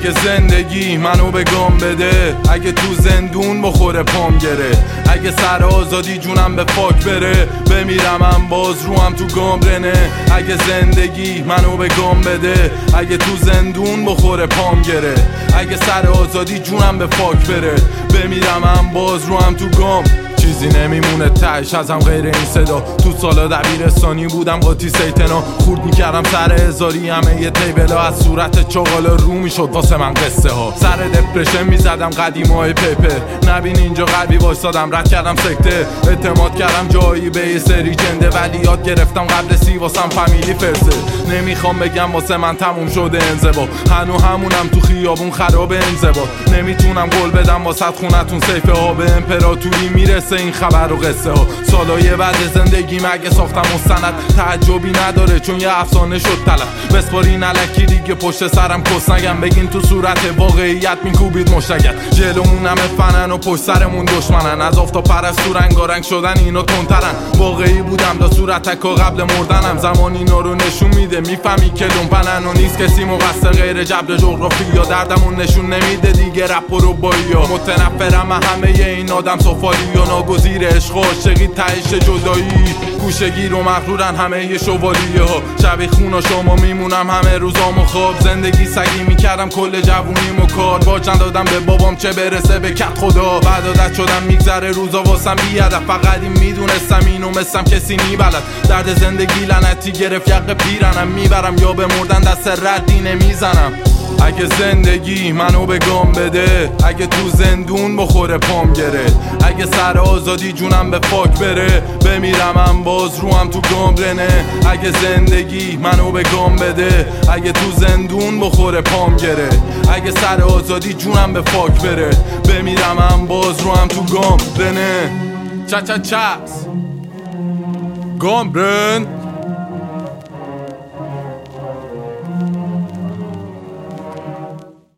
اگه زندگی منو به گام بده، اگه تو زندون بخوره پام گره، اگه سر آزادی جونم به پاک بره، بمیرم هم باز روم تو گام رنه. اگه زندگی منو به گام بده، اگه تو زندون بخوره پام گره، اگه سر آزادی جونم به پاک بره، بمیرم هم باز روم تو گام. چیزی نمیمونه تهش ازم غیر این صدا. تو سالا دبیرستانی بودم قاطی سیتنا، خورد میکردم سر هزاری همه یه تیبلا، از صورت چاقالا رو میشد واسه من قصه ها. سر دپرشن میزدم قدیمای پیپر، نبین اینجا قلبی وایسادم رد کردم سکته. اعتماد کردم جایی به یه سری جنده، ولی یاد گرفتم قبل سی واسم فامیلی فرسه. نمیخوام بگم واسه من تموم شده انزوا، هنو همونم تو خیابون خراب انزوا. نمیتونم قول بدم واسه خونتون سیف ها، به امپراتوری میرسه این خبر و قصه ها. سالای بعد زندگی مگه ساختم مستند، تعجبی نداره چون یه افسانه شد طلب. بسپارین الکی دیگه پشت سرم کس نگم، بگین تو صورت واقعیت میکوبید مشتگل. جلومون همه فنن و پشت سرمون دشمنن، از آفتاب پرستو رنگارنگ شدن اینا تندترن. واقعی بودم دا صورتکا قبل مردنم، زمان اینا رو نشون میده میفهمی که لومپنن و نیست کسی مقصر غیر جبر جغرافی یا دردمون نشون نمیده دیگه رپ و ربایی ها. متنفرم همه این آدم سفالی یا ناگزیر عشق و عاشقی تهش جدایی. گوشگیر و مغرورن همه ی شوالیه ها، شبیه خونا شما میمونم همه روزام و خواب. زندگی سگی میکردم کل جوونیم و کار، باج ندادم به بابام چه برسه به کت خدا. بعد عادت شدم میگذره روزا واسم بی هدف، فقط این میدونستم اینو مثلم کسی نیبلد. درد زندگی لعنتی گرفت یق پیرنم، میبرم یا به مردن دست ردی نمیزنم. اگه زندگی منو به گام بده، اگه تو زندون بخوره پام گره، اگه سر آزادی جونم به پاک بره، بمیرم هم باز روم تو گام رنه. اگه زندگی منو به گام بده، اگه تو زندون بخوره پام گره، اگه سر آزادی جونم به پاک بره، بمیرم هم باز روم تو گام رنه. چا چا چا گام رن.